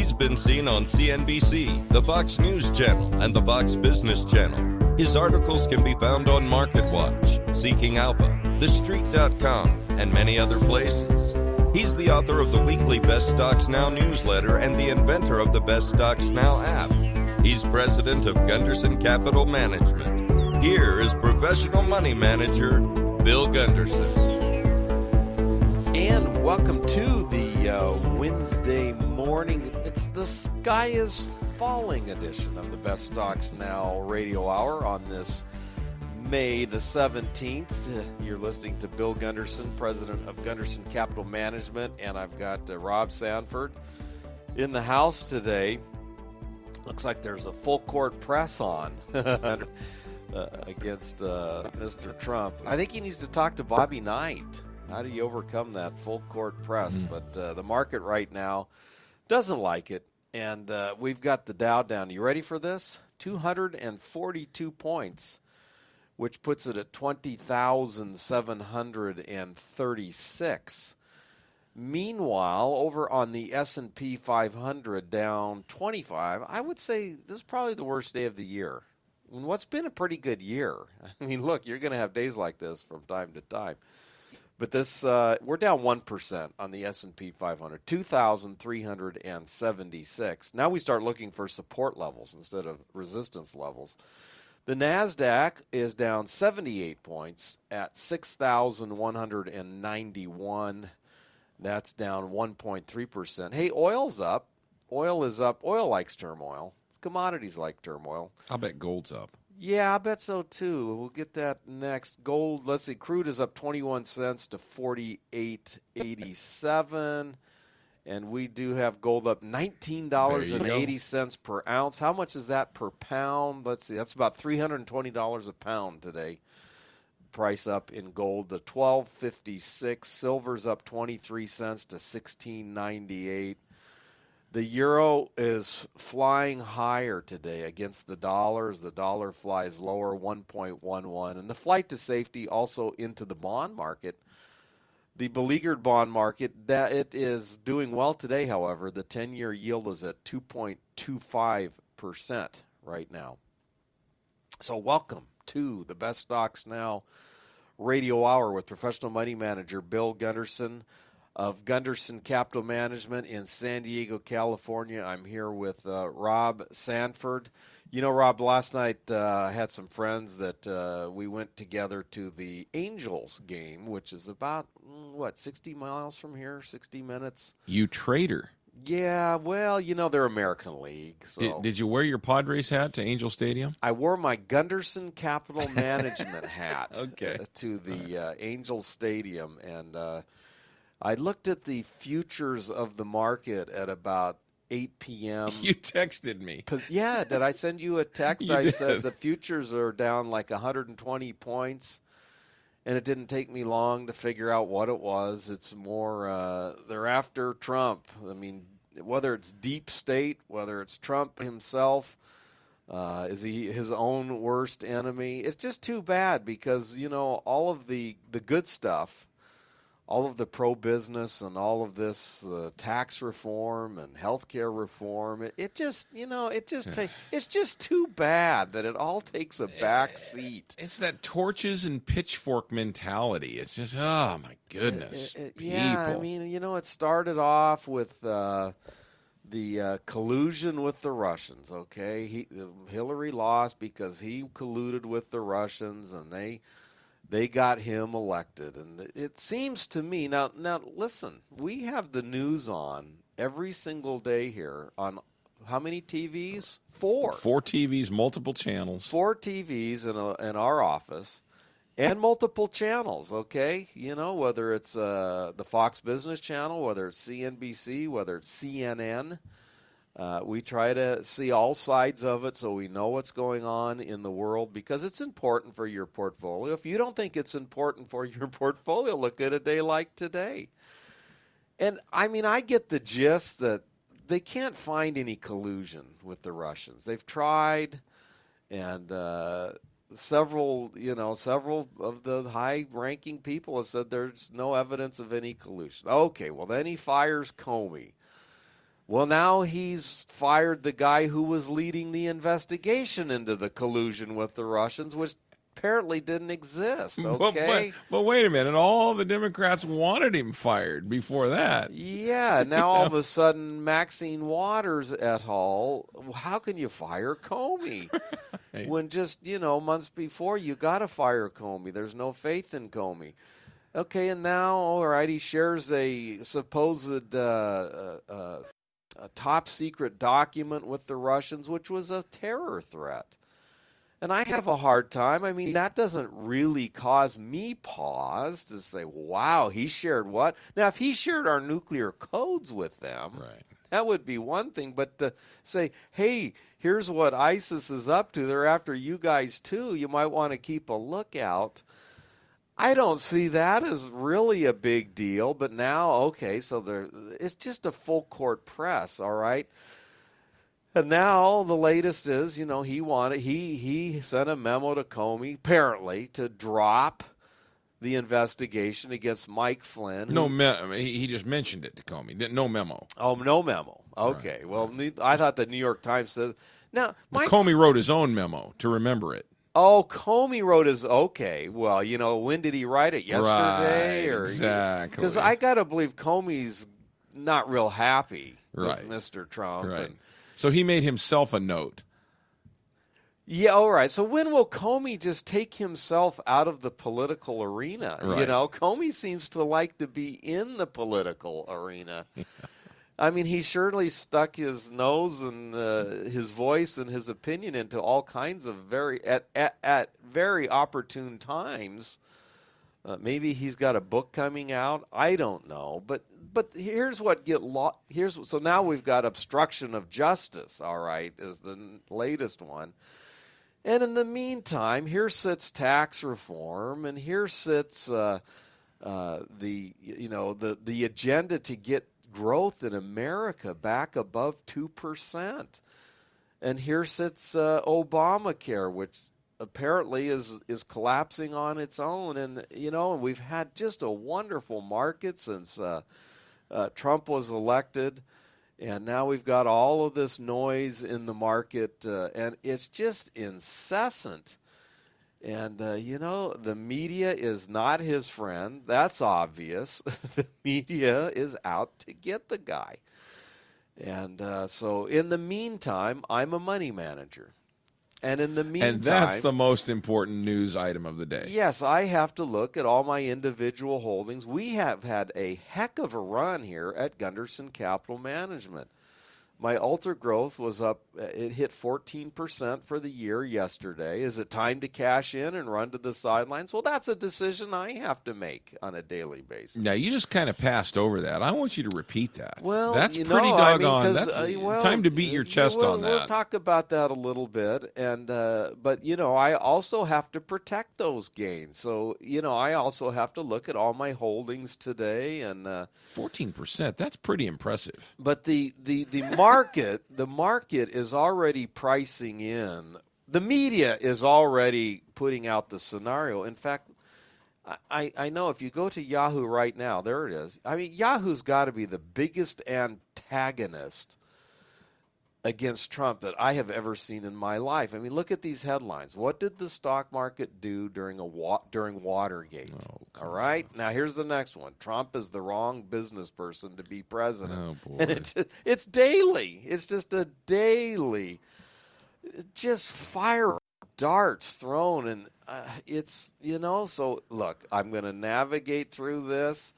He's been seen on CNBC, the Fox News Channel, and the Fox Business Channel. His articles can be found on MarketWatch, Seeking Alpha, TheStreet.com, and many other places. He's the author of the weekly Best Stocks Now newsletter and the inventor of the Best Stocks Now app. He's president of Gunderson Capital Management. Here is professional money manager Bill Gunderson. And welcome to the Wednesday morning. It's the Sky is Falling edition of the Best Stocks Now radio hour on this May the 17th. You're listening to Bill Gunderson, president of Gunderson Capital Management, and I've got Rob Sanford in the house today. Looks like there's a full court press on against Mr. Trump. I think he needs to talk to Bobby Knight. How do you overcome that full court press? But the market right now doesn't like it, and we've got the Dow down. You ready for this? 242 points, which puts it at 20,736. Meanwhile, over on the S&P 500, down 25. I would say this is probably the worst day of the year. What's been a pretty good year? I mean, look, you're going to have days like this from time to time. But this, we're down 1% on the S&P 500, 2,376. Now we start looking for support levels instead of resistance levels. The NASDAQ is down 78 points at 6,191. That's down 1.3%. Hey, oil's up. Oil is up. Oil likes turmoil. Commodities like turmoil. I'll bet gold's up. Yeah, I bet so too. We'll get that next. Gold, let's see, crude is up 21 cents to 48.87. And we do have gold up $19.80 per ounce. How much is that per pound? Let's see, that's about $320 a pound today. Price up in gold to $12.56. Silver's up 23 cents to $16.98. The euro is flying higher today against the dollar as the dollar flies lower, 1.11. And the flight to safety also into the bond market. The beleaguered bond market, that it is doing well today, however. The 10-year yield is at 2.25% right now. So welcome to the Best Stocks Now radio hour with professional money manager Bill Gunderson of Gunderson Capital Management in San Diego, California. I'm here with Rob Sanford. You know, Rob, last night I had some friends that we went together to the Angels game, which is about, 60 miles from here, 60 minutes? You traitor. Yeah, well, you know, they're American League. So. Did you wear your Padres hat to Angel Stadium? I wore my Gunderson Capital Management hat to the Angel Stadium, and I looked at the futures of the market at about 8 p.m. You texted me. Yeah, did I send you a text? I said the futures are down like 120 points, and it didn't take me long to figure out what it was. It's more, they're after Trump. I mean, whether it's deep state, whether it's Trump himself, is he his own worst enemy? It's just too bad because, you know, all of the good stuff, all of the pro-business and all of this tax reform and healthcare reform, it just, you know, it's just too bad that it all takes a back seat. It's that torches and pitchfork mentality. It's just, oh, my goodness. Yeah, I mean, you know, it started off with the collusion with the Russians, okay? Hillary lost because he colluded with the Russians, and they got him elected. And it seems to me, now listen, we have the news on every single day here on how many TVs? 4. 4 TVs, multiple channels. 4 TVs in our office and multiple channels, okay? You know, whether it's the Fox Business Channel, whether it's CNBC, whether it's CNN. We try to see all sides of it so we know what's going on in the world because it's important for your portfolio. If you don't think it's important for your portfolio, look at a day like today. And, I mean, I get the gist that they can't find any collusion with the Russians. They've tried, and several of the high-ranking people have said there's no evidence of any collusion. Okay, well, then he fires Comey. Well, now he's fired the guy who was leading the investigation into the collusion with the Russians, which apparently didn't exist, okay? But wait a minute. All the Democrats wanted him fired before that. Yeah, now all of a sudden, Maxine Waters et al., how can you fire Comey? Right. When just, months before, you got to fire Comey. There's no faith in Comey. Okay, and now, all right, he shares a supposed a top-secret document with the Russians, which was a terror threat. And I have a hard time. I mean, that doesn't really cause me pause to say, wow, he shared what? Now, if he shared our nuclear codes with them, Right. that would be one thing. But to say, hey, here's what ISIS is up to. They're after you guys, too. You might want to keep a lookout. I don't see that as really a big deal. But now, okay, so it's just a full-court press, all right? And now the latest is, he sent a memo to Comey, apparently, to drop the investigation against Mike Flynn. He just mentioned it to Comey. No memo. Oh, no memo. Okay. Right. Well, I thought the New York Times said. Now, Comey wrote his own memo to remember it. Oh, Comey wrote his. Okay. Well, when did he write it? Yesterday, Right, exactly. Because I got to believe Comey's not real happy Right. with Mr. Trump. Right. So he made himself a note. Yeah, all right. So when will Comey just take himself out of the political arena? Right. Comey seems to like to be in the political arena. I mean, he surely stuck his nose and his voice and his opinion into all kinds of at very opportune times. Maybe he's got a book coming out. I don't know, but here's what so now we've got obstruction of justice. All right, is the latest one, and in the meantime, here sits tax reform, and here sits the agenda to get growth in America back above 2%, and here sits Obamacare, which apparently is collapsing on its own. And, we've had just a wonderful market since Trump was elected. And now we've got all of this noise in the market, and it's just incessant. And, the media is not his friend. That's obvious. The media is out to get the guy. And so in the meantime, I'm a money manager. And in the meantime, and that's the most important news item of the day. Yes, I have to look at all my individual holdings. We have had a heck of a run here at Gunderson Capital Management. My Ultra Growth was up. It hit 14% for the year yesterday. Is it time to cash in and run to the sidelines? Well, that's a decision I have to make on a daily basis. Now, you just kind of passed over that. I want you to repeat that. Well, that's pretty doggone. That's well, time to beat your chest on that. We'll talk about that a little bit. And but, I also have to protect those gains. So, I also have to look at all my holdings today. And 14%, that's pretty impressive. But the market is already pricing in. The media is already putting out the scenario. In fact, I know if you go to Yahoo right now, there it is. I mean, Yahoo's got to be the biggest antagonist against Trump that I have ever seen in my life. I mean, look at these headlines. What did the stock market do during Watergate? All right. Now here's the next one. Trump is the wrong business person to be president. Oh boy. And it's daily. It's just a daily, just fire darts thrown, and it's So look, I'm going to navigate through this.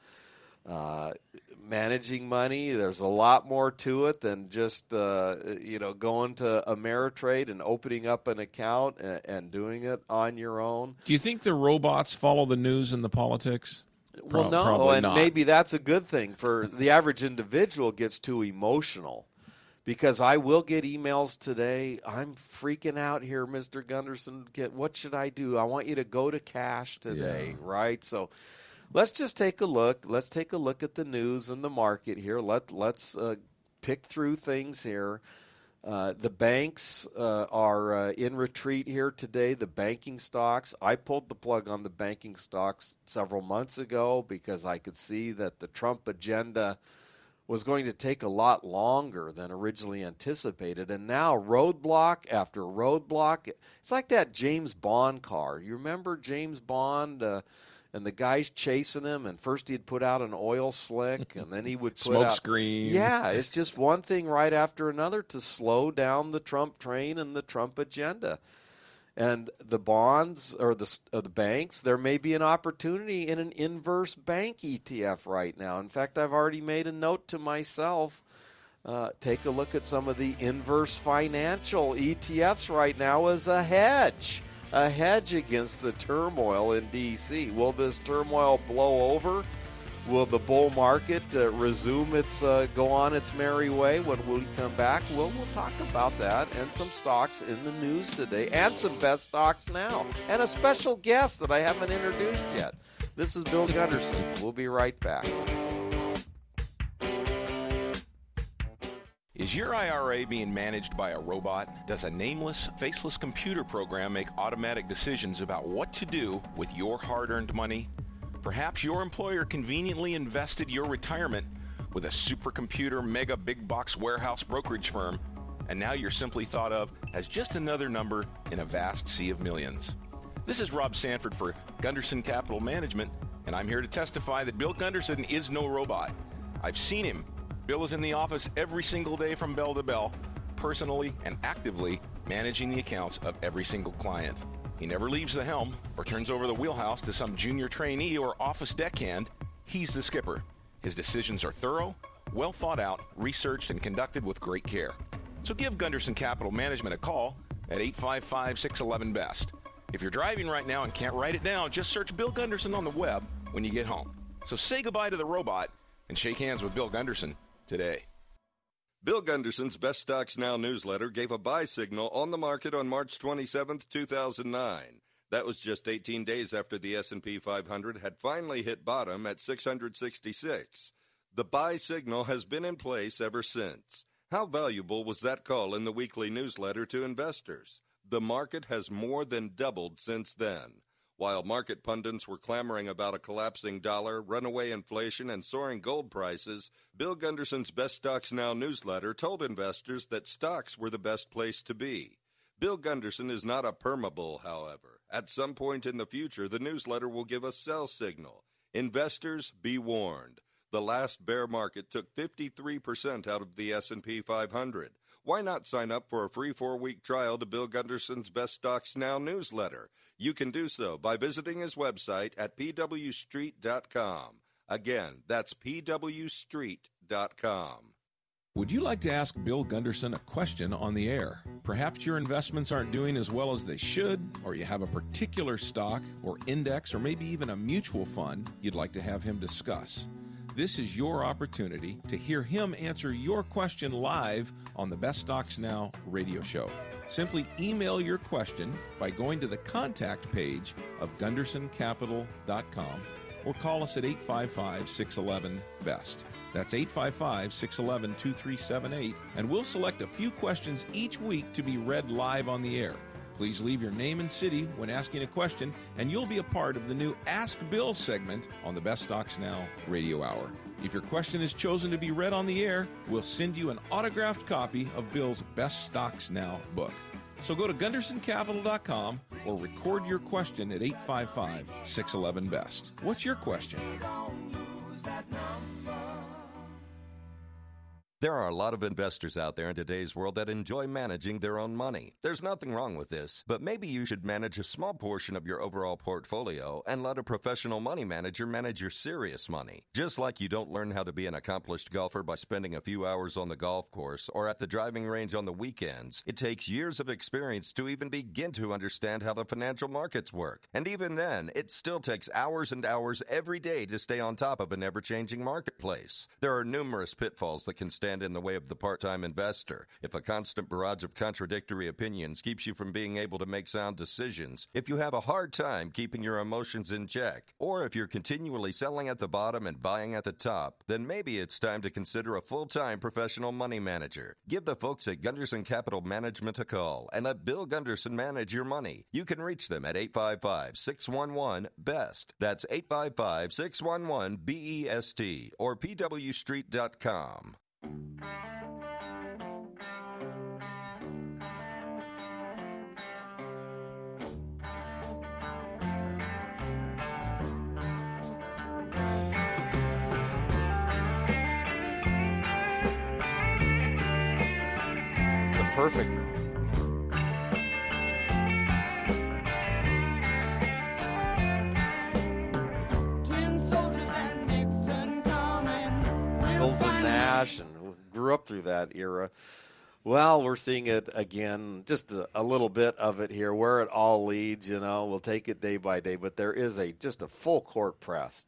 Managing money, there's a lot more to it than just going to Ameritrade and opening up an account and doing it on your own. Do you think the robots follow the news and the politics? Well, no, probably and not. maybe that's a good thing. For the average individual gets too emotional, because I will get emails today. I'm freaking out here, Mr. Gunderson. What should I do? I want you to go to cash today, right? So let's just take a look. Let's take a look at the news and the market here. Let's pick through things here. The banks are in retreat here today. The banking stocks. I pulled the plug on the banking stocks several months ago because I could see that the Trump agenda was going to take a lot longer than originally anticipated. And now roadblock after roadblock. It's like that James Bond car. You remember James Bond and the guy's chasing him, and first he'd put out an oil slick, and then he would put smoke out... screen. Yeah, it's just one thing right after another to slow down the Trump train and the Trump agenda. And the bonds or the banks, there may be an opportunity in an inverse bank ETF right now. In fact, I've already made a note to myself. Take a look at some of the inverse financial ETFs right now as a hedge against the turmoil in D.C. Will this turmoil blow over? Will the bull market resume go on its merry way when we come back? Well, we'll talk about that and some stocks in the news today and some best stocks now and a special guest that I haven't introduced yet. This is Bill Gunderson. We'll be right back. Is your IRA being managed by a robot? Does a nameless, faceless computer program make automatic decisions about what to do with your hard-earned money? Perhaps your employer conveniently invested your retirement with a supercomputer mega big box warehouse brokerage firm, and now you're simply thought of as just another number in a vast sea of millions. This is Rob Sanford for Gunderson Capital Management, and I'm here to testify that Bill Gunderson is no robot. I've seen him. Bill is in the office every single day from bell to bell, personally and actively managing the accounts of every single client. He never leaves the helm or turns over the wheelhouse to some junior trainee or office deckhand. He's the skipper. His decisions are thorough, well thought out, researched, and conducted with great care. So give Gunderson Capital Management a call at 855-611-BEST. If you're driving right now and can't write it down, just search Bill Gunderson on the web when you get home. So say goodbye to the robot and shake hands with Bill Gunderson today. Bill Gunderson's Best Stocks Now newsletter gave a buy signal on the market on March 27, 2009. That was just 18 days after the S&P 500 had finally hit bottom at 666. The buy signal has been in place ever since. How valuable was that call in the weekly newsletter to investors? The market has more than doubled since then. While market pundits were clamoring about a collapsing dollar, runaway inflation, and soaring gold prices, Bill Gunderson's Best Stocks Now newsletter told investors that stocks were the best place to be. Bill Gunderson is not a permabull, however. At some point in the future, the newsletter will give a sell signal. Investors, be warned. The last bear market took 53% out of the S&P 500. Why not sign up for a free 4-week trial to Bill Gunderson's Best Stocks Now newsletter? You can do so by visiting his website at pwstreet.com. Again, that's pwstreet.com. Would you like to ask Bill Gunderson a question on the air? Perhaps your investments aren't doing as well as they should, or you have a particular stock or index or maybe even a mutual fund you'd like to have him discuss. This is your opportunity to hear him answer your question live on the Best Stocks Now radio show. Simply email your question by going to the contact page of GundersonCapital.com or call us at 855-611-BEST. That's 855-611-2378, and we'll select a few questions each week to be read live on the air. Please leave your name and city when asking a question, and you'll be a part of the new Ask Bill segment on the Best Stocks Now radio hour. If your question is chosen to be read on the air, we'll send you an autographed copy of Bill's Best Stocks Now book. So go to GundersonCapital.com or record your question at 855-611-BEST. What's your question? There are a lot of investors out there in today's world that enjoy managing their own money. There's nothing wrong with this, but maybe you should manage a small portion of your overall portfolio and let a professional money manager manage your serious money. Just like you don't learn how to be an accomplished golfer by spending a few hours on the golf course or at the driving range on the weekends, it takes years of experience to even begin to understand how the financial markets work. And even then, it still takes hours and hours every day to stay on top of an ever-changing marketplace. There are numerous pitfalls that can stand stand in the way of the part-time investor, if a constant barrage of contradictory opinions keeps you from being able to make sound decisions, if you have a hard time keeping your emotions in check, or if you're continually selling at the bottom and buying at the top, then maybe it's time to consider a full-time professional money manager. Give the folks at Gunderson Capital Management a call and let Bill Gunderson manage your money. You can reach them at 855-611-BEST. That's 855-611-BEST or pwstreet.com. The perfect. Mills and Nash, and grew up through that era. Well, we're seeing it again, just a little bit of it here. Where it all leads, we'll take it day by day. But there is just a full court press,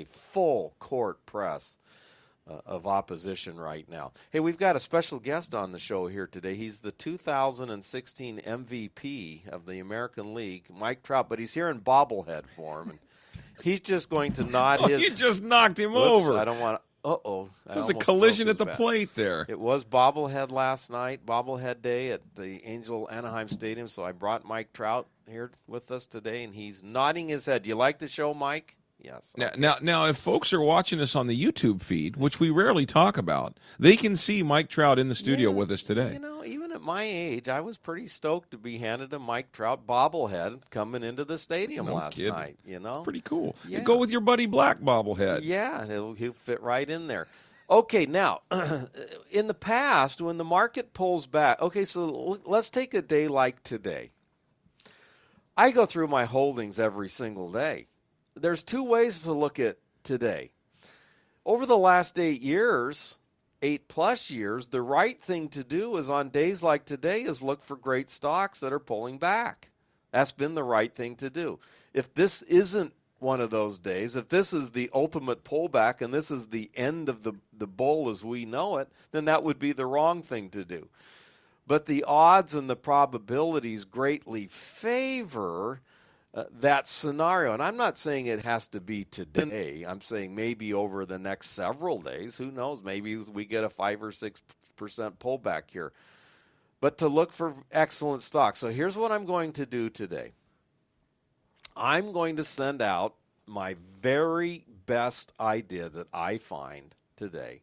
of opposition right now. Hey, we've got a special guest on the show here today. He's the 2016 MVP of the American League, Mike Trout, but he's here in bobblehead form. And he's just going to nod his... You just knocked him over. I don't want to... Uh-oh. There was a collision at the plate there. It was bobblehead last night, bobblehead day at the Angel Anaheim Stadium, so I brought Mike Trout here with us today, and he's nodding his head. Do you like the show, Mike? Yes. Okay. Now, if folks are watching us on the YouTube feed, which we rarely talk about, they can see Mike Trout in the studio with us today. Even at my age, I was pretty stoked to be handed a Mike Trout bobblehead coming into the stadium last night. Pretty cool. Yeah. Go with your Buddy Black bobblehead. Yeah, he'll fit right in there. Okay, now, in the past, when the market pulls back, so let's take a day like today. I go through my holdings every single day. There's two ways to look at today. Over the last 8 years, 8+ years, the right thing to do is on days like today is look for great stocks that are pulling back. That's been the right thing to do. If this isn't one of those days, if this is the ultimate pullback and this is the end of the bull as we know it, then that would be the wrong thing to do. But the odds and the probabilities greatly favor that scenario. And I'm not saying it has to be today. I'm saying maybe over the next several days. Who knows? Maybe we get a 5 or 6% pullback here. But to look for excellent stocks. So here's what I'm going to do today. I'm going to send out my very best idea that I find today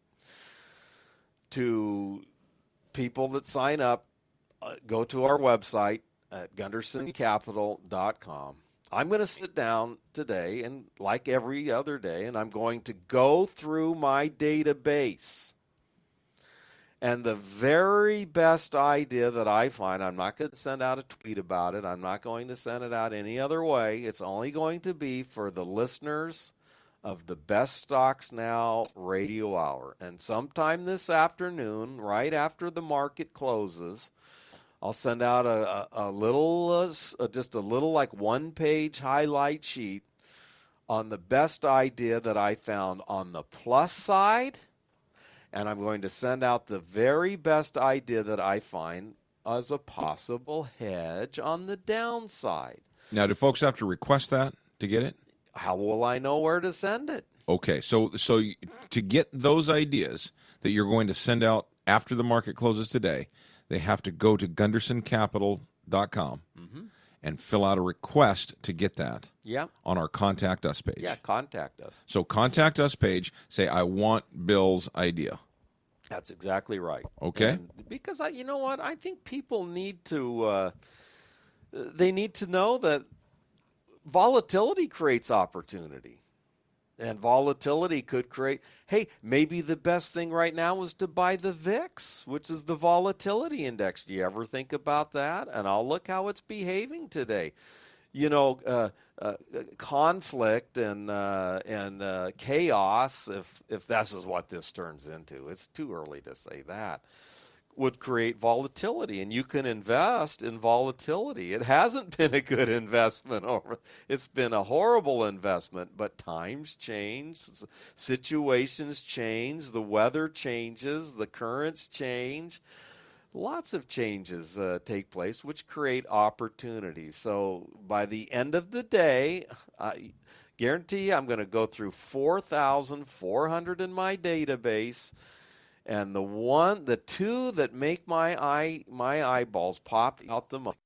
to people that sign up. Go to our website at GundersonCapital.com. I'm going to sit down today, and like every other day, and I'm going to go through my database. And the very best idea that I find, I'm not going to send out a tweet about it. I'm not going to send it out any other way. It's only going to be for the listeners of the Best Stocks Now radio hour. And sometime this afternoon, right after the market closes, I'll send out a little, just a little like one-page highlight sheet on the best idea that I found on the plus side, and I'm going to send out the very best idea that I find as a possible hedge on the downside. Now, do folks have to request that to get it? How will I know where to send it? Okay, so to get those ideas that you're going to send out after the market closes today, they have to go to GundersonCapital.com and fill out a request to get that on our Contact Us page. Yeah, contact us. So Contact Us page, say, I want Bill's idea. That's exactly right. Okay. And because, you know what, I think people need to, they need to know that volatility creates opportunity. And volatility could create, hey, maybe the best thing right now is to buy the VIX, which is the volatility index. Do you ever think about that? And I'll look how it's behaving today. Conflict and chaos, if this is what this turns into. It's too early to say that. would create volatility, and you can invest in volatility. It hasn't been a good investment. It's been a horrible investment, but times change, situations change, the weather changes, the currents change. Lots of changes take place, which create opportunities. So by the end of the day, I guarantee I'm going to go through 4,400 in my database. And the two that make my eyeballs pop out the most,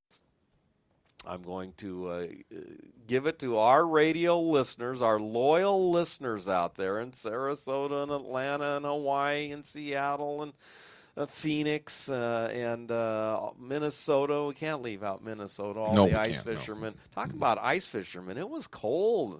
I'm going to give it to our radio listeners, our loyal listeners out there in Sarasota and Atlanta and Hawaii and Seattle and Phoenix and Minnesota. We can't leave out Minnesota. All the ice fishermen. No. Talk about ice fishermen. It was cold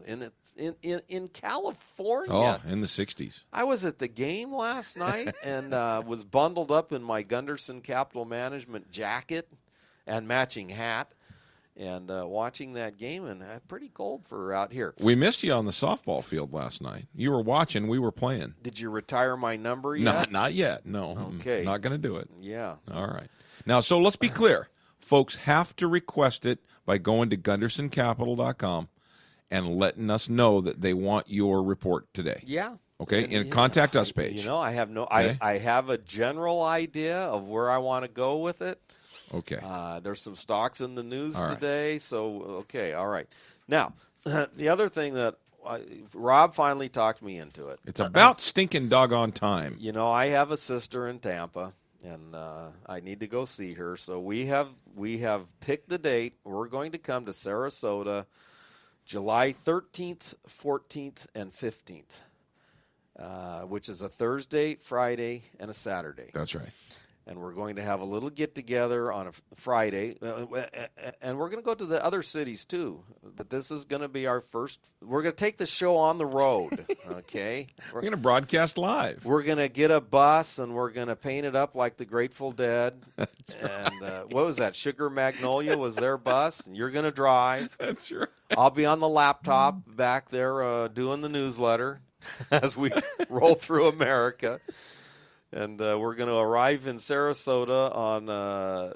in California. Oh, in the 60s. I was at the game last night and was bundled up in my Gunderson Capital Management jacket and matching hat. And watching that game, and pretty cold for out here. We missed you on the softball field last night. You were watching. We were playing. Did you retire my number yet? Not yet. No. Okay. Not going to do it. Yeah. All right. Now, so let's be clear. Folks have to request it by going to GundersonCapital.com and letting us know that they want your report today. Yeah. Okay. In a contact us page. You know, I have Okay. I have a general idea of where I want to go with it. Okay. There's some stocks in the news All right. today, so okay, all right. Now, the other thing that Rob finally talked me into it. It's about stinking doggone time. You know, I have a sister in Tampa, and I need to go see her. So we have picked the date. We're going to come to Sarasota, July 13th, 14th, and 15th, which is a Thursday, Friday, and a Saturday. That's right. And we're going to have a little get-together on a Friday, and we're going to go to the other cities, too. But this is going to be our first – we're going to take the show on the road, okay? We're going to broadcast live. We're going to get a bus, and we're going to paint it up like the Grateful Dead. And what was that? Sugar Magnolia was their bus, and you're going to drive. That's right. I'll be on the laptop back there doing the newsletter as we roll through America. And we're going to arrive in Sarasota on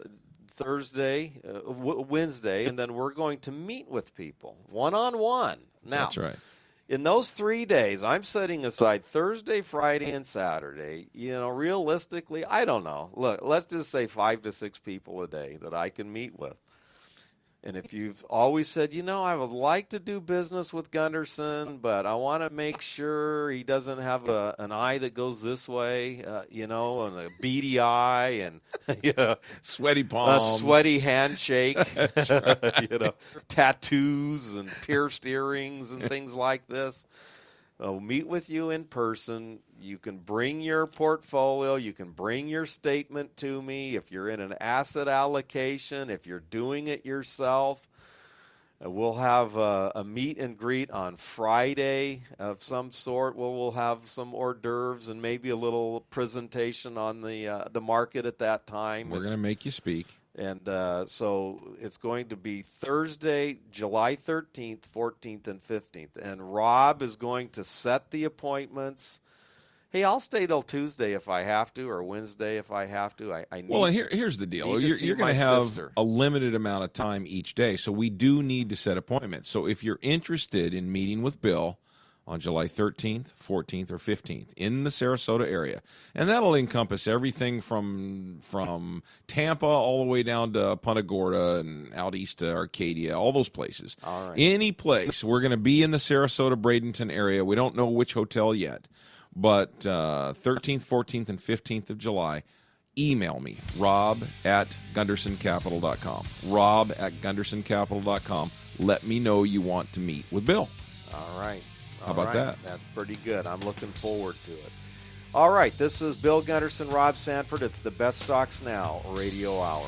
Wednesday, and then we're going to meet with people one-on-one. Now, That's right. in those 3 days, I'm setting aside Thursday, Friday, and Saturday. You know, realistically, I don't know. Look, let's just say 5 to 6 people a day that I can meet with. And if you've always said, you know, I would like to do business with Gunderson, but I want to make sure he doesn't have an eye that goes this way, you know, and a beady eye and you know, Sweaty palms. a sweaty handshake, Right. you know, tattoos and pierced earrings and things like this. I'll meet with you in person. You can bring your portfolio. You can bring your statement to me. If you're in an asset allocation, if you're doing it yourself, we'll have a meet and greet on Friday of some sort where we'll have some hors d'oeuvres and maybe a little presentation on the market at that time. We're going to make you speak. And so it's going to be Thursday, July 13th, 14th, and 15th. And Rob is going to set the appointments. Hey, I'll stay till Tuesday if I have to, or Wednesday if I have to. I need, Well, and here's the deal. need to see You're going to my have sister. a limited amount of time each day, so we do need to set appointments. So if you're interested in meeting with Bill on July 13th, 14th, or 15th in the Sarasota area, and that'll encompass everything from Tampa all the way down to Punta Gorda and out east to Arcadia, all those places. All right. Any place. We're going to be in the Sarasota-Bradenton area. We don't know which hotel yet, but 13th, 14th, and 15th of July, email me, rob@gundersoncapital.com. rob@gundersoncapital.com. Let me know you want to meet with Bill. All right. How about that? That's pretty good. I'm looking forward to it. All right. This is Bill Gunderson, Rob Sanford. It's the Best Stocks Now Radio Hour.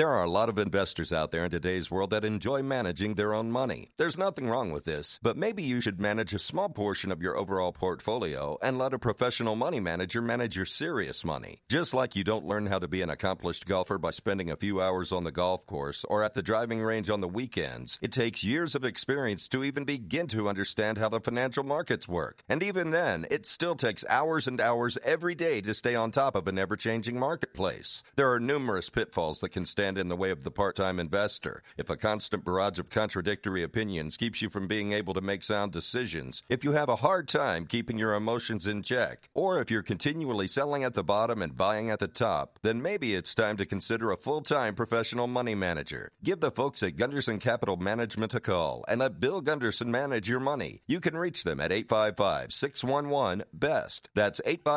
There are a lot of investors out there in today's world that enjoy managing their own money. There's nothing wrong with this, but maybe you should manage a small portion of your overall portfolio and let a professional money manager manage your serious money. Just like you don't learn how to be an accomplished golfer by spending a few hours on the golf course or at the driving range on the weekends, it takes years of experience to even begin to understand how the financial markets work. And even then, it still takes hours and hours every day to stay on top of an ever-changing marketplace. There are numerous pitfalls that can stand in the way of the part-time investor. If a constant barrage of contradictory opinions keeps you from being able to make sound decisions, if you have a hard time keeping your emotions in check, or if you're continually selling at the bottom and buying at the top, then maybe it's time to consider a full-time professional money manager. Give the folks at Gunderson Capital Management a call and let Bill Gunderson manage your money. You can reach them at 855-611-BEST. That's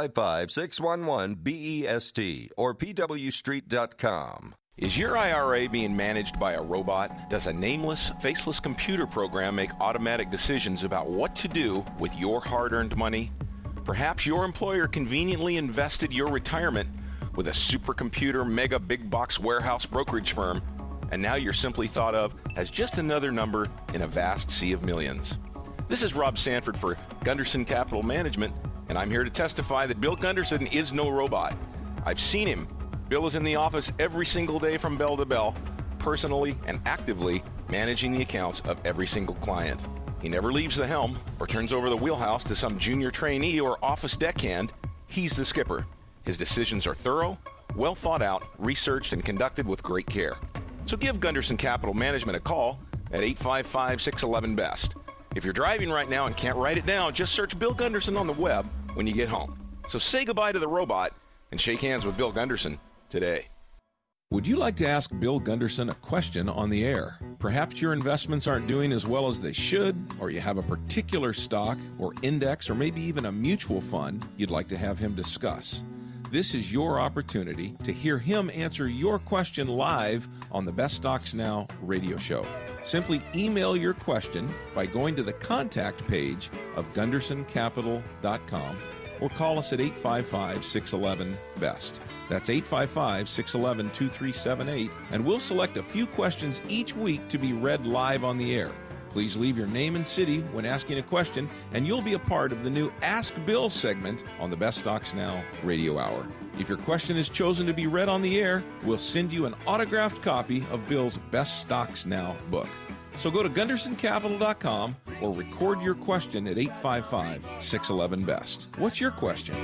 855-611-BEST or pwstreet.com. Is your IRA being managed by a robot? Does a nameless, faceless computer program make automatic decisions about what to do with your hard-earned money? Perhaps your employer conveniently invested your retirement with a supercomputer mega big box warehouse brokerage firm, and now you're simply thought of as just another number in a vast sea of millions. This is Rob Sanford for Gunderson Capital Management, and I'm here to testify that Bill Gunderson is no robot. I've seen him. Bill is in the office every single day from bell to bell, personally and actively managing the accounts of every single client. He never leaves the helm or turns over the wheelhouse to some junior trainee or office deckhand. He's the skipper. His decisions are thorough, well thought out, researched, and conducted with great care. So give Gunderson Capital Management a call at 855-611-BEST. If you're driving right now and can't write it down, just search Bill Gunderson on the web when you get home. So say goodbye to the robot and shake hands with Bill Gunderson today. Would you like to ask Bill Gunderson a question on the air? Perhaps your investments aren't doing as well as they should, or you have a particular stock or index or maybe even a mutual fund you'd like to have him discuss. This is your opportunity to hear him answer your question live on the Best Stocks Now radio show. Simply email your question by going to the contact page of GundersonCapital.com or call us at 855-611-BEST. That's 855-611-2378, and we'll select a few questions each week to be read live on the air. Please leave your name and city when asking a question, and you'll be a part of the new Ask Bill segment on the Best Stocks Now radio hour. If your question is chosen to be read on the air, we'll send you an autographed copy of Bill's Best Stocks Now book. So go to GundersonCapital.com or record your question at 855-611-BEST. What's your question?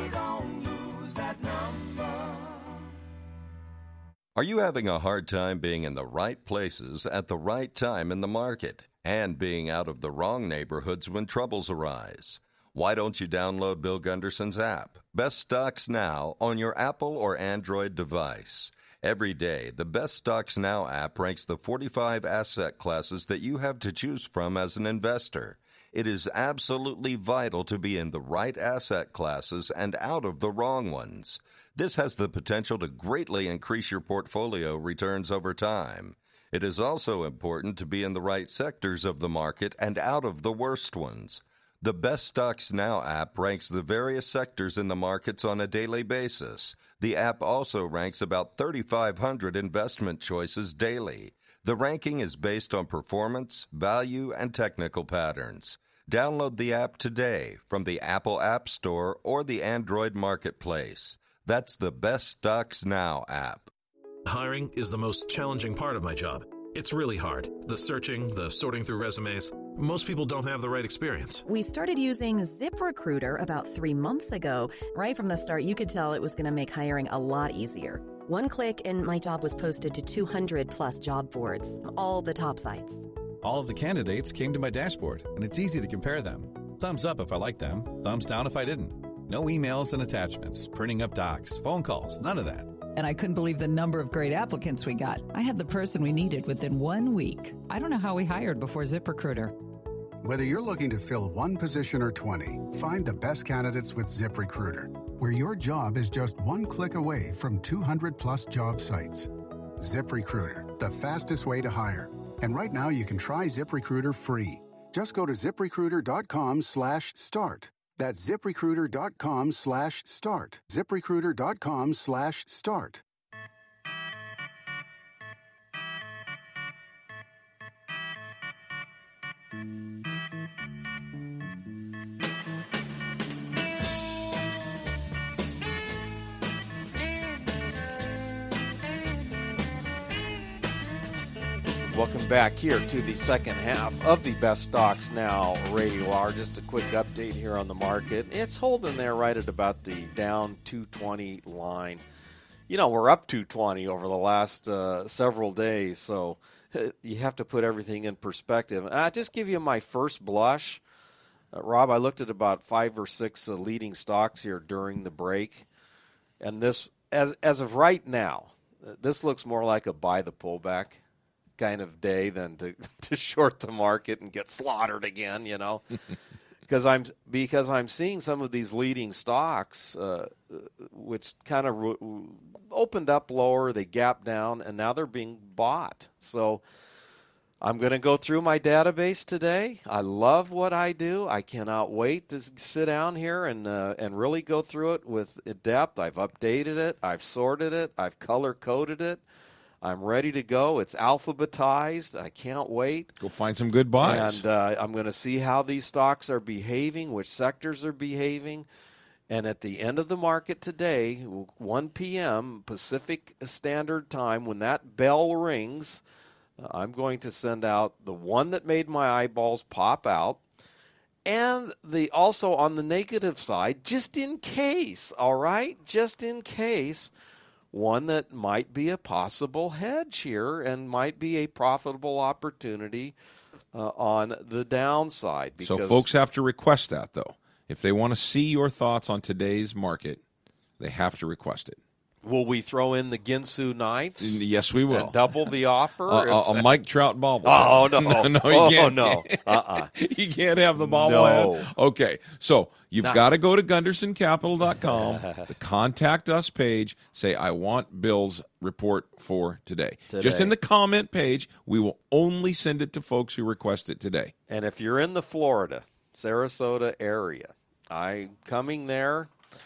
Are you having a hard time being in the right places at the right time in the market and being out of the wrong neighborhoods when troubles arise? Why don't you download Bill Gunderson's app, Best Stocks Now, on your Apple or Android device? Every day, the Best Stocks Now app ranks the 45 asset classes that you have to choose from as an investor. It is absolutely vital to be in the right asset classes and out of the wrong ones. This has the potential to greatly increase your portfolio returns over time. It is also important to be in the right sectors of the market and out of the worst ones. The Best Stocks Now app ranks the various sectors in the markets on a daily basis. The app also ranks about 3,500 investment choices daily. The ranking is based on performance, value, and technical patterns. Download the app today from the Apple App Store or the Android Marketplace. That's the Best Stocks Now app. Hiring is the most challenging part of my job. It's really hard. The searching, the sorting through resumes. Most people don't have the right experience. We started using ZipRecruiter about 3 months ago. Right from the start, you could tell it was going to make hiring a lot easier. One click and my job was posted to 200 plus job boards, all the top sites. All of the candidates came to my dashboard, and it's easy to compare them. Thumbs up if I liked them, thumbs down if I didn't. No emails and attachments, printing up docs, phone calls, none of that. And I couldn't believe the number of great applicants we got. I had the person we needed within 1 week. I don't know how we hired before ZipRecruiter. Whether you're looking to fill one position or 20, find the best candidates with ZipRecruiter, where your job is just one click away from 200 plus job sites. ZipRecruiter, the fastest way to hire. And right now you can try ZipRecruiter free. Just go to ZipRecruiter.com/start. That's ZipRecruiter.com/start. ZipRecruiter.com/start. Welcome back here to the second half of the Best Stocks Now Radio Hour. Just a quick update here on the market. It's holding there right at about the down 220 line. You know, we're up 220 over the last several days, so you have to put everything in perspective. I'll just give you my first blush. Rob, I looked at about 5 or 6 leading stocks here during the break, and this, as of right now, this looks more like a buy the pullback kind of day than to short the market and get slaughtered again, you know. Because I'm seeing some of these leading stocks which kind of opened up lower, they gapped down, and now they're being bought. So I'm going to go through my database today. I love what I do. I cannot wait to sit down here and really go through it with depth. I've updated it. I've sorted it. I've color-coded it. I'm ready to go. It's alphabetized. I can't wait. Go find some good buys. And I'm going to see how these stocks are behaving, which sectors are behaving. And at the end of the market today, 1 p.m. Pacific Standard Time, when that bell rings, I'm going to send out the one that made my eyeballs pop out. And also on the negative side, just in case, all right? Just in case, one that might be a possible hedge here and might be a profitable opportunity on the downside. So folks have to request that, though. If they want to see your thoughts on today's market, they have to request it. Will we throw in the Ginsu knives? Yes, we will. And double the offer? A Mike Trout bobblehead. Oh, no. No, you can't. No. You can't have the bobblehead. No. Okay, so you've got to go to GundersonCapital.com, the Contact Us page, say, I want Bill's report for today. Just in the comment page, we will only send it to folks who request it today. And if you're in the Florida, Sarasota area, I'm coming there.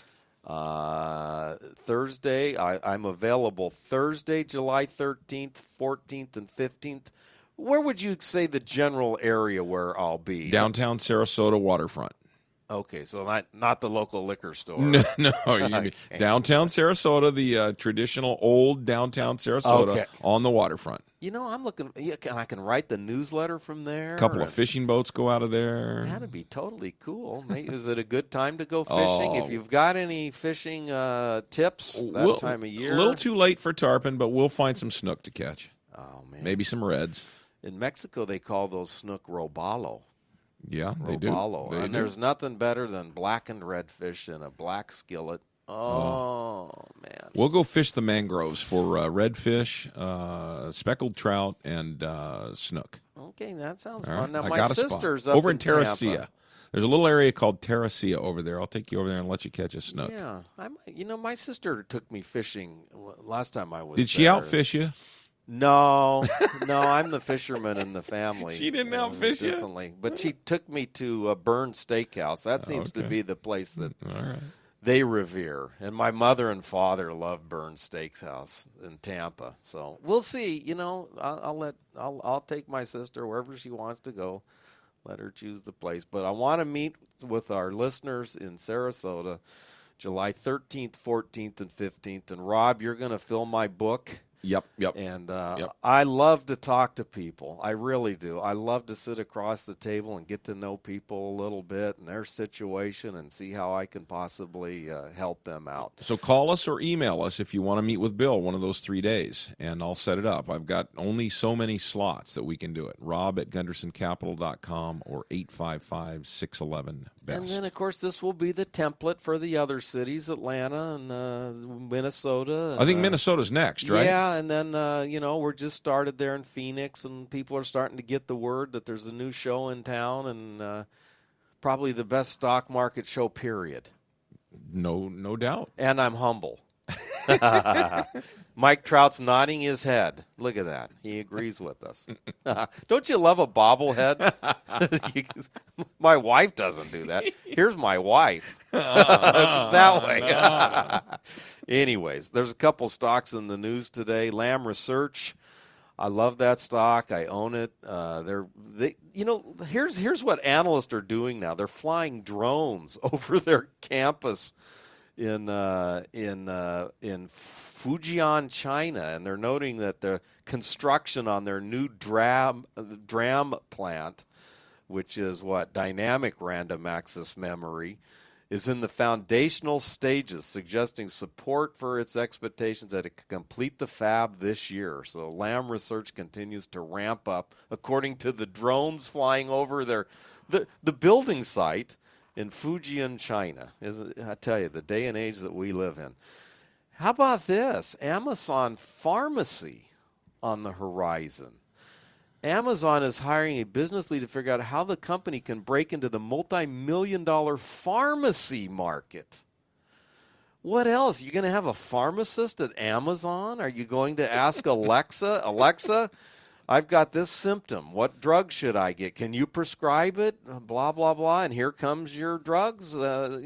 Thursday, I'm available Thursday, July 13th, 14th, and 15th. Where would you say the general area where I'll be? Downtown Sarasota waterfront. Okay, so not the local liquor store. No, okay. Downtown Sarasota, the traditional old downtown Sarasota on the waterfront. You know, I'm looking. I can write the newsletter from there. A couple of fishing boats go out of there. That'd be totally cool. Is it a good time to go fishing? If you've got any fishing tips that time of year. A little too late for tarpon, but we'll find some snook to catch. Oh, man. Maybe some reds. In Mexico, they call those snook robalo. Yeah, they do. And there's nothing better than blackened redfish in a black skillet. Oh, man. We'll go fish the mangroves for redfish, speckled trout, and snook. Okay, that sounds All fun. right. Now, my sister's up over in Tampa. Terracea. There's a little area called Terracea over there. I'll take you over there and let you catch a snook. Yeah. My sister took me fishing last time I was Did she outfish you? No, I'm the fisherman in the family. She didn't outfish you? Definitely. But she took me to Burn's Steakhouse. That seems to be the place that they revere. And my mother and father love Burn's Steakhouse in Tampa. So we'll see. You know, I'll take my sister wherever she wants to go. Let her choose the place. But I want to meet with our listeners in Sarasota July 13th, 14th, and 15th. And Rob, you're going to fill my book. Yep. And I love to talk to people. I really do. I love to sit across the table and get to know people a little bit and their situation and see how I can possibly help them out. So call us or email us if you want to meet with Bill one of those 3 days, and I'll set it up. I've got only so many slots that we can do it. Rob at GundersonCapital.com or 855-611-BEST. And then, of course, this will be the template for the other cities, Atlanta and Minnesota. I think Minnesota's next, right? Yeah. And then, we're just started there in Phoenix, and people are starting to get the word that there's a new show in town, and probably the best stock market show, period. No doubt. And I'm humble. Mike Trout's nodding his head. Look at that. He agrees with us. Don't you love a bobblehead? My wife doesn't do that. Here's my wife. That way. Anyways, there's a couple stocks in the news today. Lam Research, I love that stock. I own it. Here's what analysts are doing now. They're flying drones over their campus in Fujian, China, and they're noting that the construction on their new DRAM plant, which is dynamic random access memory, is in the foundational stages, suggesting support for its expectations that it could complete the fab this year. So Lam Research continues to ramp up, according to the drones flying over the building site in Fujian, China. I tell you, the day and age that we live in. How about this? Amazon Pharmacy on the horizon. Amazon is hiring a business lead to figure out how the company can break into the multi-million-dollar pharmacy market. What else? You going to have a pharmacist at Amazon? Are you going to ask Alexa, I've got this symptom. What drug should I get? Can you prescribe it? Blah, blah, blah. And here comes your drugs.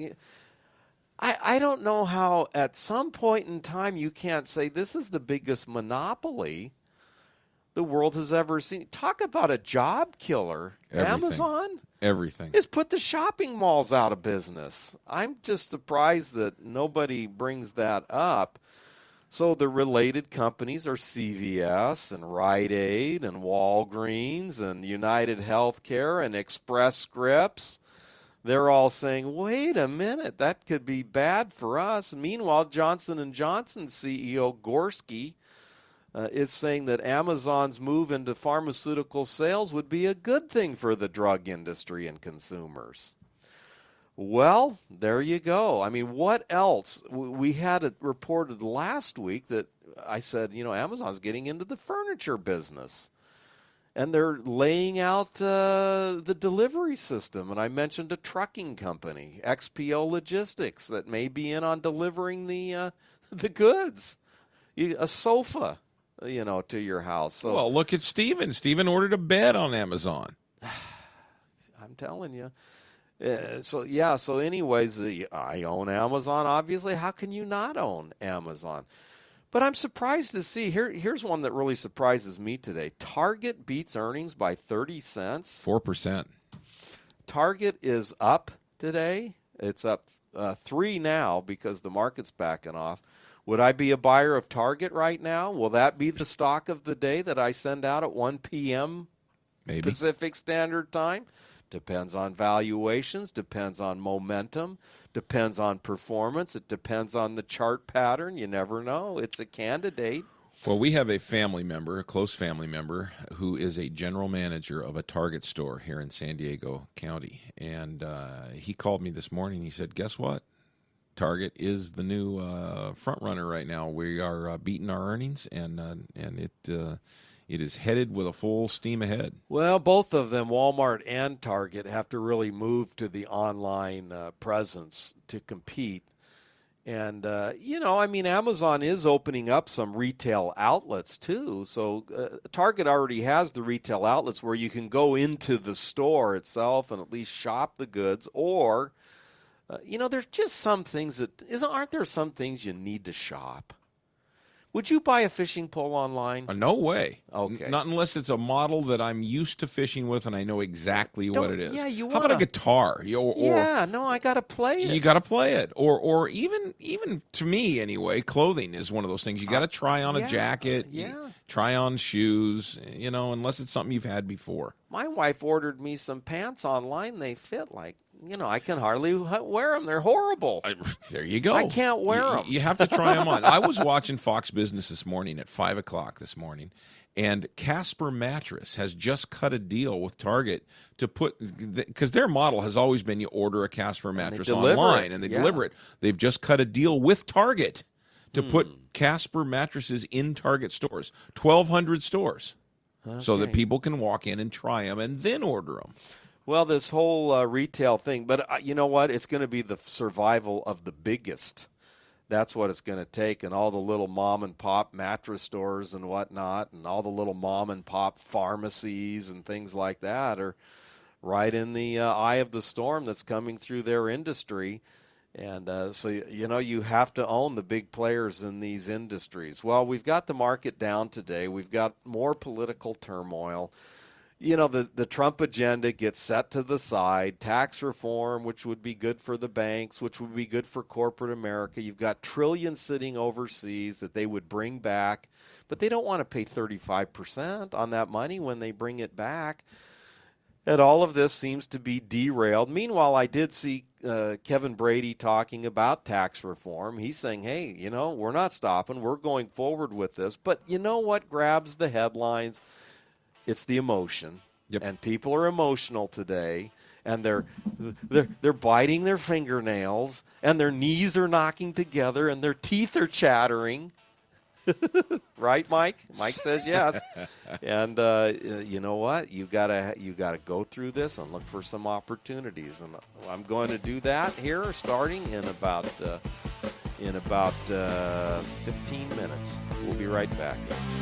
I don't know how at some point in time you can't say this is the biggest monopoly the world has ever seen. Talk about a job killer. Everything. Amazon? Everything. Has put the shopping malls out of business. I'm just surprised that nobody brings that up. So the related companies are CVS and Rite Aid and Walgreens and United Healthcare and Express Scripts. They're all saying, wait a minute, that could be bad for us. Meanwhile, Johnson & Johnson CEO Gorski is saying that Amazon's move into pharmaceutical sales would be a good thing for the drug industry and consumers. Well, there you go. I mean, what else? We had it reported last week that I said, Amazon's getting into the furniture business. And they're laying out the delivery system. And I mentioned a trucking company, XPO Logistics, that may be in on delivering the goods. A sofa, to your house. So, well, look at Steven. Steven ordered a bed on Amazon. I'm telling you. So anyways, I own Amazon, obviously. How can you not own Amazon? But I'm surprised to see, here's one that really surprises me today. Target beats earnings by 30 cents. 4%. Target is up today. It's up 3 now because the market's backing off. Would I be a buyer of Target right now? Will that be the stock of the day that I send out at 1 p.m. Maybe. Pacific Standard Time? Depends on valuations, depends on momentum, depends on performance. It depends on the chart pattern. You never know. It's a candidate. Well, we have a family member, a close family member, who is a general manager of a Target store here in San Diego County. And he called me this morning. He said, guess what? Target is the new front runner right now. We are beating our earnings, and it is headed with a full steam ahead. Well, both of them, Walmart and Target, have to really move to the online presence to compete. And, Amazon is opening up some retail outlets, too. So Target already has the retail outlets where you can go into the store itself and at least shop the goods. Or, there's just some things aren't there some things you need to shop? Would you buy a fishing pole online? No way. Okay. Not unless it's a model that I'm used to fishing with and I know exactly what it is. Yeah, How about a guitar? I got to play it. You got to play it. Or even to me anyway, clothing is one of those things. You got to try on a jacket, try on shoes, unless it's something you've had before. My wife ordered me some pants online. They fit like, I can hardly wear them. They're horrible. There you go. I can't wear them. You have to try them on. I was watching Fox Business this morning at 5 o'clock this morning, and Casper Mattress has just cut a deal with Target to put – because their model has always been you order a Casper mattress online, and they deliver it. They've just cut a deal with Target to put Casper mattresses in Target stores, 1,200 stores, so that people can walk in and try them and then order them. Well, this whole retail thing, but you know what? It's going to be the survival of the biggest. That's what it's going to take, and all the little mom-and-pop mattress stores and whatnot, and all the little mom-and-pop pharmacies and things like that are right in the eye of the storm that's coming through their industry. And so, you have to own the big players in these industries. Well, we've got the market down today. We've got more political turmoil. The Trump agenda gets set to the side. Tax reform, which would be good for the banks, which would be good for corporate America. You've got trillions sitting overseas that they would bring back, but they don't want to pay 35% on that money when they bring it back. And all of this seems to be derailed. Meanwhile, I did see Kevin Brady talking about tax reform. He's saying, hey, we're not stopping. We're going forward with this. But you know what grabs the headlines? It's the emotion. Yep. And people are emotional today. And they're biting their fingernails. And their knees are knocking together. And their teeth are chattering. Right, Mike? Mike says yes. And you know what? You gotta go through this and look for some opportunities. And I'm going to do that here, starting in about 15 minutes. We'll be right back.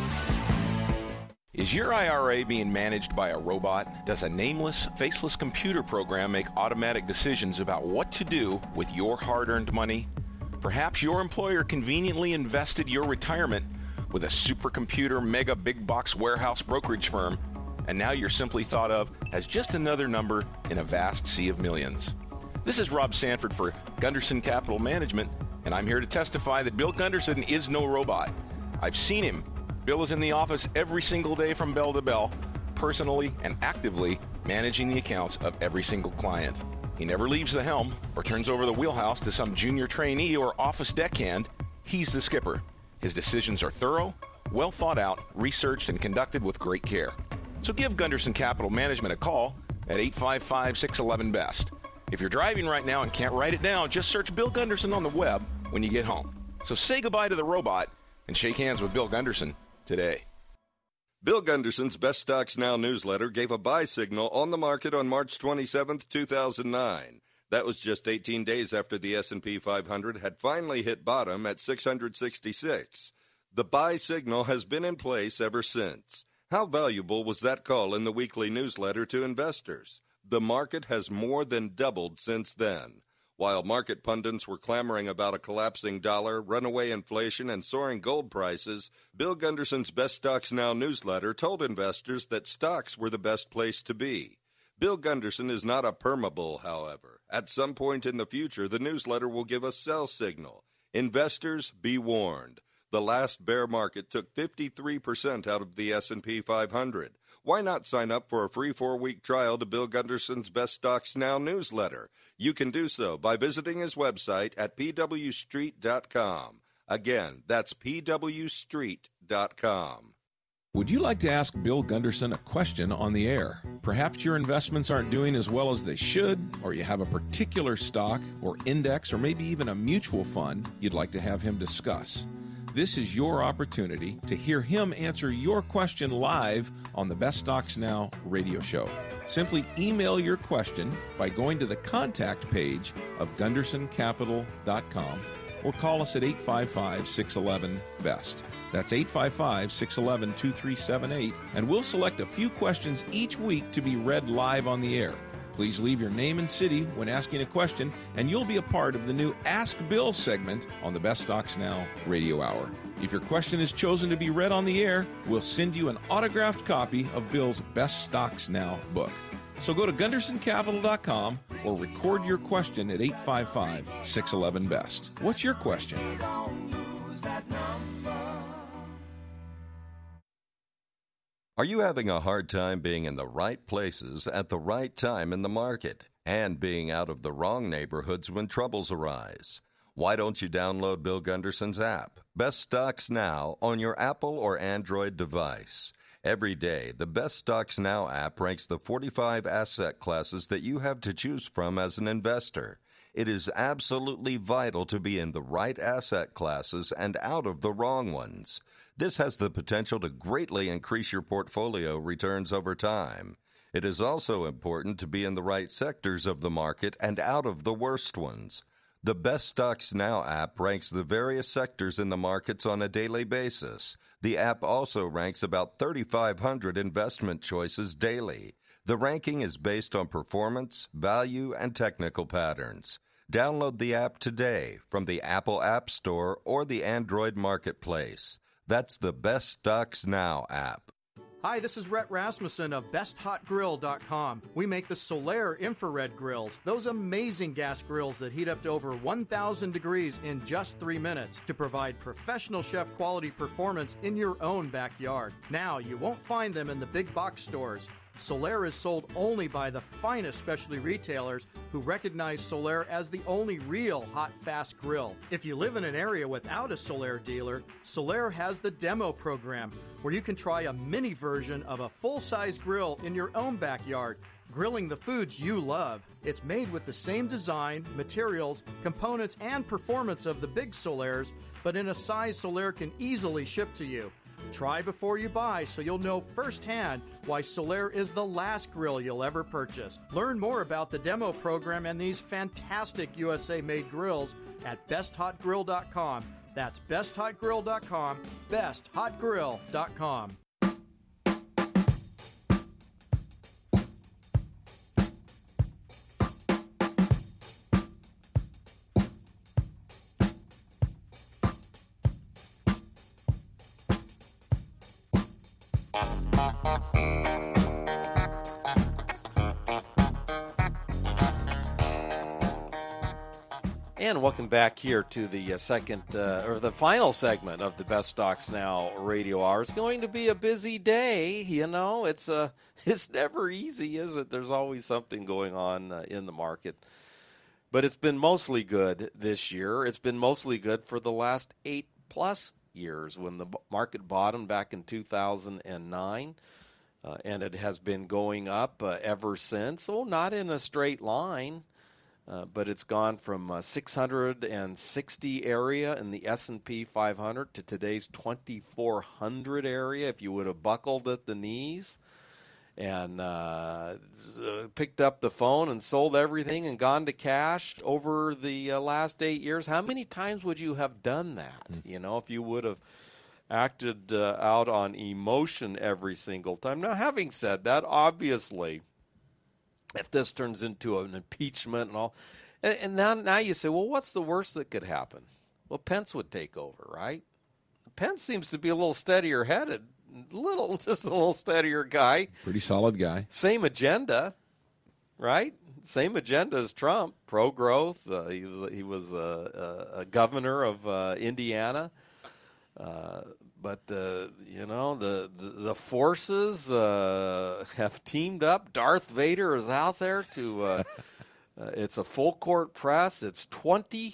Is your IRA being managed by a robot? Does a nameless, faceless computer program make automatic decisions about what to do with your hard-earned money? Perhaps your employer conveniently invested your retirement with a supercomputer mega big box warehouse brokerage firm, and now you're simply thought of as just another number in a vast sea of millions. This is Rob Sanford for Gunderson Capital Management, and I'm here to testify that Bill Gunderson is no robot. I've seen him. Bill is in the office every single day from bell to bell, personally and actively managing the accounts of every single client. He never leaves the helm or turns over the wheelhouse to some junior trainee or office deckhand. He's the skipper. His decisions are thorough, well thought out, researched, and conducted with great care. So give Gunderson Capital Management a call at 855-611-BEST. If you're driving right now and can't write it down, just search Bill Gunderson on the web when you get home. So say goodbye to the robot and shake hands with Bill Gunderson today. Bill Gunderson's Best Stocks Now newsletter gave a buy signal on the market on March 27, 2009. That was just 18 days after the S&P 500 had finally hit bottom at 666. The buy signal has been in place ever since. How valuable was that call in the weekly newsletter to investors? The market has more than doubled since then. While market pundits were clamoring about a collapsing dollar, runaway inflation, and soaring gold prices, Bill Gunderson's Best Stocks Now newsletter told investors that stocks were the best place to be. Bill Gunderson is not a permabull, however. At some point in the future, the newsletter will give a sell signal. Investors, be warned. The last bear market took 53% out of the S&P 500. Why not sign up for a free 4-week trial to Bill Gunderson's Best Stocks Now newsletter? You can do so by visiting his website at pwstreet.com. Again, that's pwstreet.com. Would you like to ask Bill Gunderson a question on the air? Perhaps your investments aren't doing as well as they should, or you have a particular stock or index or maybe even a mutual fund you'd like to have him discuss. This is your opportunity to hear him answer your question live on the Best Stocks Now radio show. Simply email your question by going to the contact page of GundersonCapital.com or call us at 855-611-BEST. That's 855-611-2378, and we'll select a few questions each week to be read live on the air. Please leave your name and city when asking a question, and you'll be a part of the new Ask Bill segment on the Best Stocks Now radio hour. If your question is chosen to be read on the air, we'll send you an autographed copy of Bill's Best Stocks Now book. So go to GundersonCapital.com or record your question at 855-611-BEST. What's your question? Are you having a hard time being in the right places at the right time in the market and being out of the wrong neighborhoods when troubles arise? Why don't you download Bill Gunderson's app, Best Stocks Now, on your Apple or Android device? Every day, the Best Stocks Now app ranks the 45 asset classes that you have to choose from as an investor. It is absolutely vital to be in the right asset classes and out of the wrong ones. This has the potential to greatly increase your portfolio returns over time. It is also important to be in the right sectors of the market and out of the worst ones. The Best Stocks Now app ranks the various sectors in the markets on a daily basis. The app also ranks about 3,500 investment choices daily. The ranking is based on performance, value, and technical patterns. Download the app today from the Apple App Store or the Android Marketplace. That's the Best Stocks Now app. Hi, this is Rhett Rasmussen of BestHotGrill.com. We make the Solaire infrared grills, those amazing gas grills that heat up to over 1,000 degrees in just 3 minutes to provide professional chef quality performance in your own backyard. Now, you won't find them in the big box stores. Solaire is sold only by the finest specialty retailers who recognize Solaire as the only real hot, fast grill. If you live in an area without a Solaire dealer, Solaire has the demo program where you can try a mini version of a full-size grill in your own backyard, grilling the foods you love. It's made with the same design, materials, components, and performance of the big Solaires, but in a size Solaire can easily ship to you. Try before you buy so you'll know firsthand why Solaire is the last grill you'll ever purchase. Learn more about the demo program and these fantastic USA-made grills at BestHotGrill.com. That's BestHotGrill.com, BestHotGrill.com. And welcome back here to the second or the final segment of the Best Stocks Now radio hour. It's going to be a busy day. You know, it's never easy, is it? There's always something going on in the market. But it's been mostly good this year. It's been mostly good for the last 8+ years when the market bottomed back in 2009. And it has been going up ever since. Oh, not in a straight line. But it's gone from 660 area in the S&P 500 to today's 2,400 area if you would have buckled at the knees and picked up the phone and sold everything and gone to cash over the last 8 years. How many times would you have done that? You know, if you would have acted out on emotion every single time. Now, having said that, obviously, if this turns into an impeachment and all, and now you say, well, what's the worst that could happen? Well, Pence would take over, right? Pence seems to be a little steadier headed, just a little steadier guy. Pretty solid guy. Same agenda, right? Same agenda as Trump, pro-growth. He was a governor of Indiana. But you know, the forces have teamed up. Darth Vader is out there to. It's a full court press. It's 24/7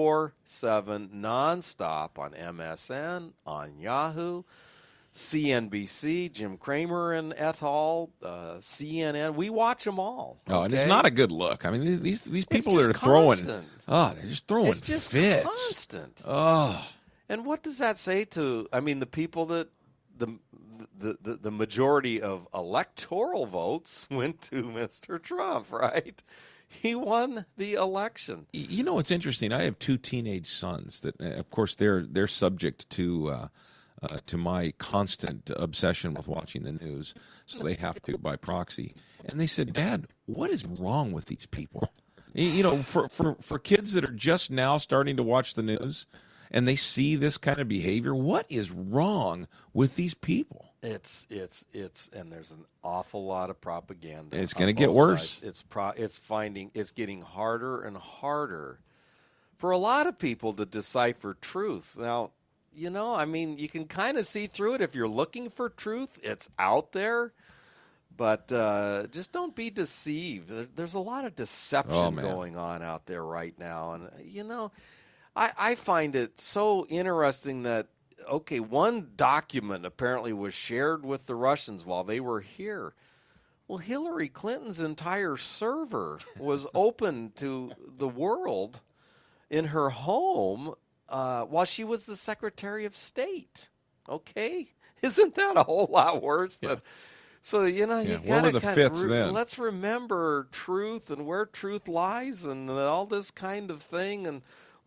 nonstop on MSN, on Yahoo, CNBC, Jim Cramer and et al., CNN. We watch them all. Oh, okay? and it's not a good look. I mean, these people that are throwing. Oh, they're just throwing it's just fits. Constant. Oh. And what does that say to, I mean, the people that, the majority of electoral votes went to Mr. Trump, right? He won the election. You know, it's interesting. I have 2 teenage sons that, of course, they're subject to my constant obsession with watching the news, so they have to by proxy. And they said, Dad, what is wrong with these people? You know, for kids that are just now starting to watch the news, and they see this kind of behavior, what is wrong with these people? It's and there's an awful lot of propaganda. And it's going to get worse. It's getting harder and harder for a lot of people to decipher truth. Now, you know, I mean, you can kind of see through it if you're looking for truth. It's out there. But just don't be deceived. There's a lot of deception going on out there right now. And, you know, I find it so interesting that, okay, one document apparently was shared with the Russians while they were here. Well, Hillary Clinton's entire server was open to the world in her home while she was the Secretary of State. Okay? Isn't that a whole lot worse than... Yeah. So, you know, you got to kind of let's remember truth and where truth lies and all this kind of thing. And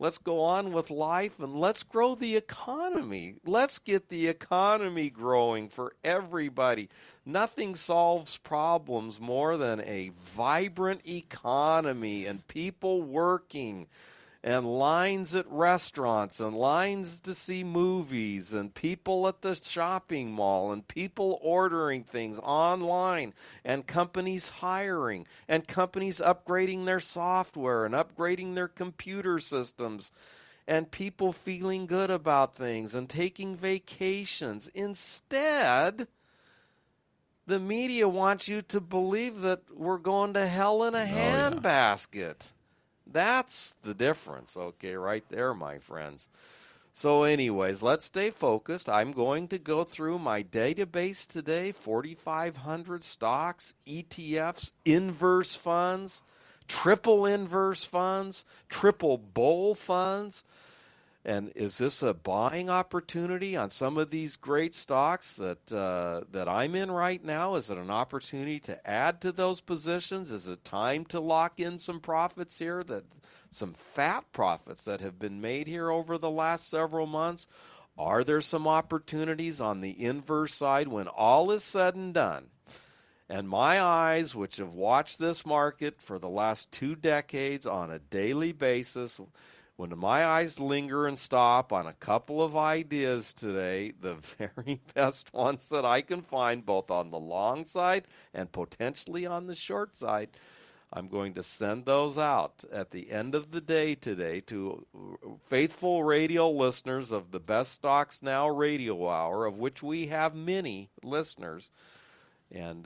Let's go on with life, and let's grow the economy. Let's get the economy growing for everybody. Nothing solves problems more than a vibrant economy and people working, and lines at restaurants, and lines to see movies, and people at the shopping mall, and people ordering things online, and companies hiring, and companies upgrading their software and upgrading their computer systems, and people feeling good about things and taking vacations. Instead, the media wants you to believe that we're going to hell in a handbasket. That's the difference, okay, right there, my friends. So anyways, let's stay focused. I'm going to go through my database today, 4,500 stocks, ETFs, inverse funds, triple inverse funds, triple bull funds. And is this a buying opportunity on some of these great stocks that I'm in right now? Is it an opportunity to add to those positions? Is it time to lock in some profits here, some fat profits that have been made here over the last several months? Are there some opportunities on the inverse side when all is said and done? And my eyes, which have watched this market for the last 2 decades on a daily basis, when my eyes linger and stop on a couple of ideas today, the very best ones that I can find, both on the long side and potentially on the short side, I'm going to send those out at the end of the day today to faithful radio listeners of the Best Stocks Now radio hour, of which we have many listeners. And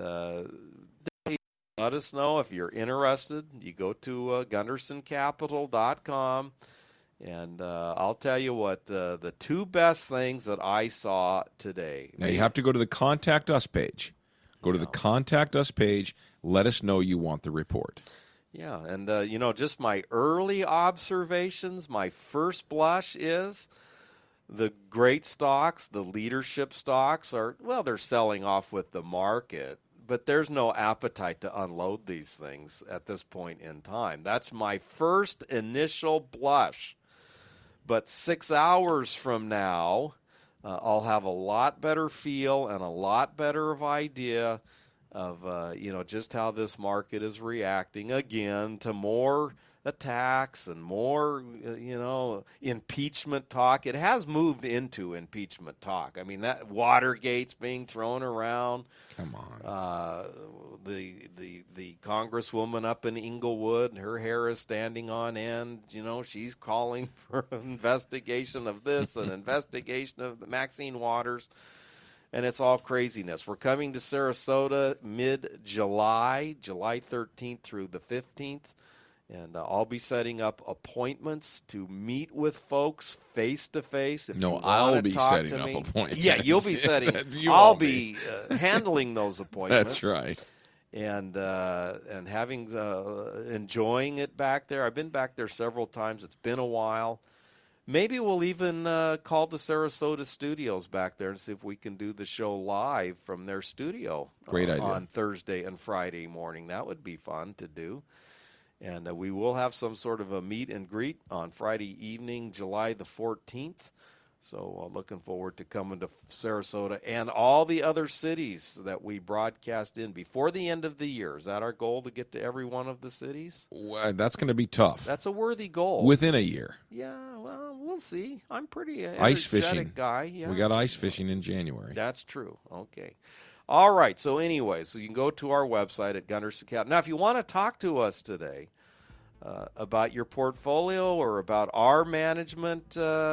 let us know if you're interested. You go to GundersonCapital.com. And I'll tell you what, the 2 best things that I saw today. Now, you have to go to the Contact Us page. Go to the Contact Us page. Let us know you want the report. Yeah, and, just my early observations, my first blush is the great stocks, the leadership stocks they're selling off with the market. But there's no appetite to unload these things at this point in time. That's my first initial blush. But 6 hours from now, I'll have a lot better feel and a lot better of idea of, just how this market is reacting again to more attacks and more, impeachment talk. It has moved into impeachment talk. I mean, that Watergate's being thrown around. Come on. The congresswoman up in Inglewood, her hair is standing on end. She's calling for an investigation of this, an investigation of Maxine Waters. And it's all craziness. We're coming to Sarasota mid-July, July 13th through the 15th. And I'll be setting up appointments to meet with folks face-to-face. I'll be setting up appointments. Yeah, you'll be setting. I'll be handling those appointments. That's right. And having enjoying it back there. I've been back there several times. It's been a while. Maybe we'll even call the Sarasota studios back there and see if we can do the show live from their studio. Great idea. On Thursday and Friday morning. That would be fun to do. And we will have some sort of a meet and greet on Friday evening, July the 14th. So looking forward to coming to Sarasota and all the other cities that we broadcast in before the end of the year. Is that our goal, to get to every one of the cities? Well, that's going to be tough. That's a worthy goal. Within a year. Yeah, well, we'll see. I'm pretty ice fishing guy. Yeah. We got ice fishing in January. That's true. Okay. All right. So anyway, so you can go to our website at Gunderson Capital. Now, if you want to talk to us today about your portfolio or about our management,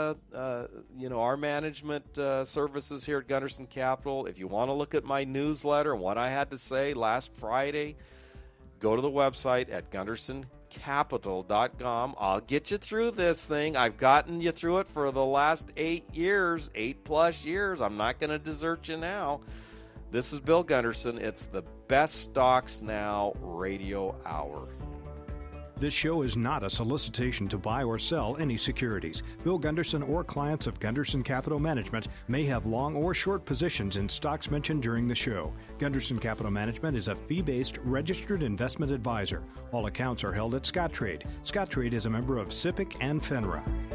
services here at Gunderson Capital, if you want to look at my newsletter and what I had to say last Friday, go to the website at GundersonCapital.com. I'll get you through this thing. I've gotten you through it for the last 8 years, 8+ years. I'm not going to desert you now. This is Bill Gunderson. It's the Best Stocks Now Radio Hour. This show is not a solicitation to buy or sell any securities. Bill Gunderson or clients of Gunderson Capital Management may have long or short positions in stocks mentioned during the show. Gunderson Capital Management is a fee-based registered investment advisor. All accounts are held at Scottrade. Scottrade is a member of SIPC and FINRA.